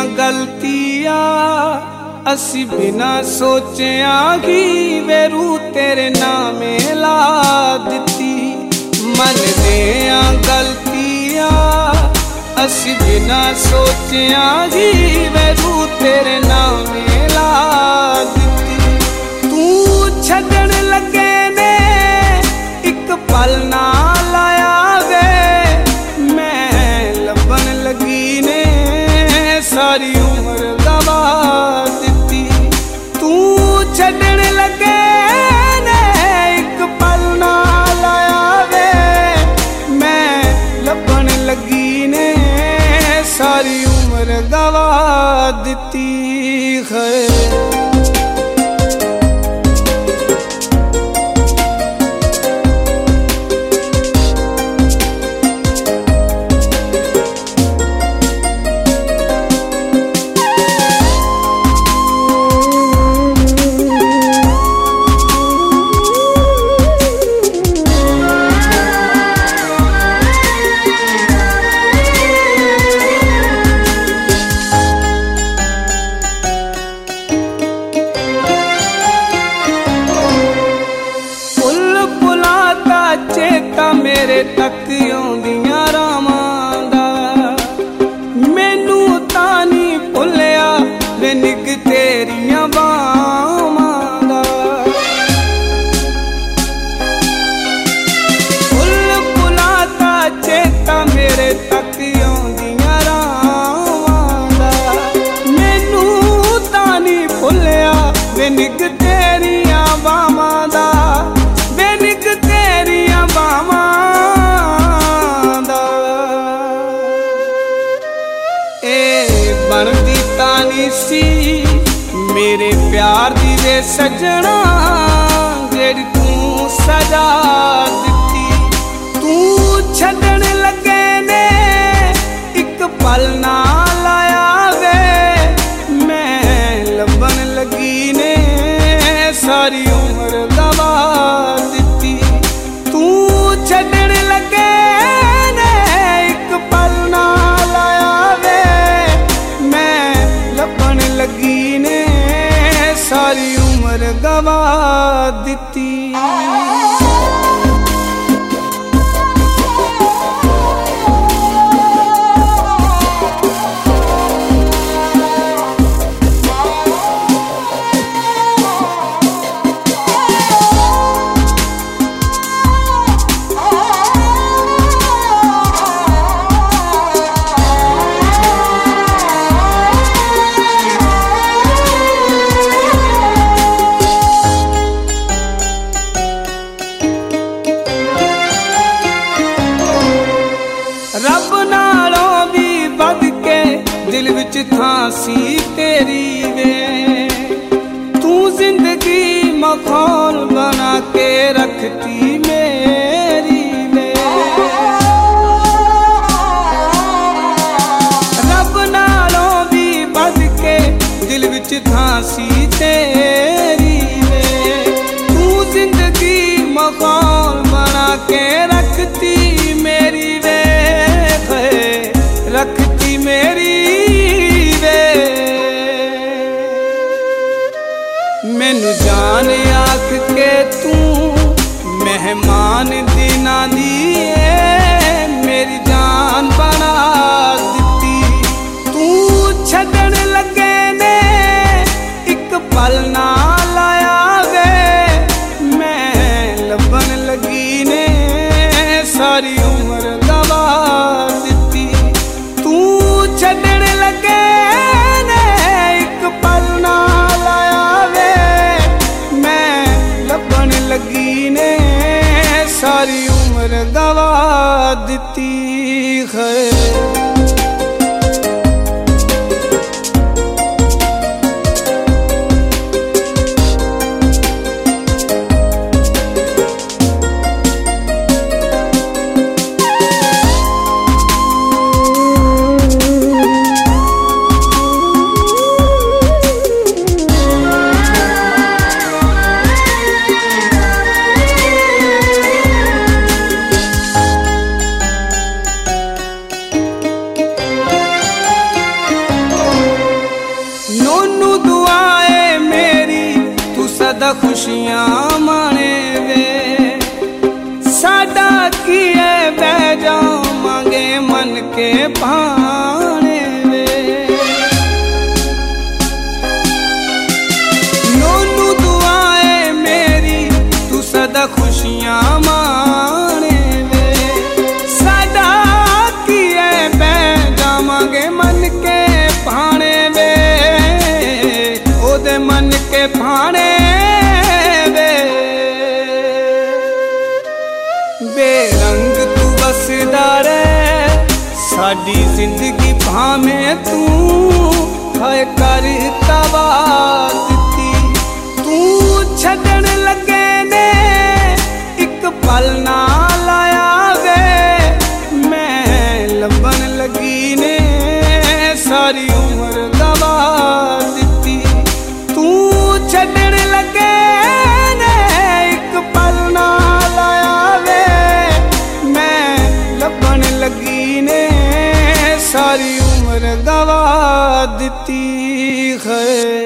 गलतियां असी बिना सोचिया ही वेरू तेरे नामे ला दिती। मन दियां गलतियां असी बिना सोचिया ही वेरू तेरे नामे ला दिती। तू छड्डण लगे ने एक पल ना लाया वे, मैं लभन लगी ने सारी उम्र गवा दिती। तू छड्डण लगे ने एक पल ना लाया वे, मैं लभन लगी ने सारी उम्र गवा दिती है। चेता मेरे तक आउंदियां रावां दा, मैनू तां नी भुलिया वे निग तेरियां बावां दा। फुल फुलाता चेता मेरे तक आउंदियां रावां दा, मैनू तां नी भुलिया वे निग तेरियां बावां दा। बनदी तानी सी मेरे प्यार दी वे सजना, जेड़ी तू सजा दिती। तू छड्डण लगे ने एक पल ना लाया वे, मैं लभन लगी ने सारी उम्र गवा दिती। तू छड्डण लगे ने एक पल ना लाया वे, लभन लगी ने सारी उम्र गवा दिती। रब नालों भी बद के दिल विच थां सी तेरी वे, तू जिंदगी मखौल बना के रखती मेरी वे। रब नालों भी बद के दिल विच थां सी तेरी वे, तू जिंदगी मखौल बना के रखती मेरी वे, रखती मेरी वे। मैनू जान आख के तू मेहमान दिना दी मेरी जान बना दिती। तू छड्डण लगे ने एक पल ना लाया वे, मैं लभन लगी ने सारी उम्र गवा दिती। तू छड्डण लगे ने एक पल ना लाया वे, मैं लभन लगी ने सारी उम्र गवा दिती है। सदा खुशियां माने वे साडा की है बह जावांगे मन के भाने वे नोनू दुआए मेरी तू सदा खुशियां माने वे साडा की है बह जावांगे मन के भाने वे ओदे मन के भाने बेरंग तू बसदा रहे साडी जिंदगी भावें तू है कर तबादती तू छड़न लगे ने एक पल ना लाया वे मैं लबन लगी ने सारी उम्र गवा दिती तू छड़न लगे ने एक पल ना लगी ने सारी उम्र गवा दिती है।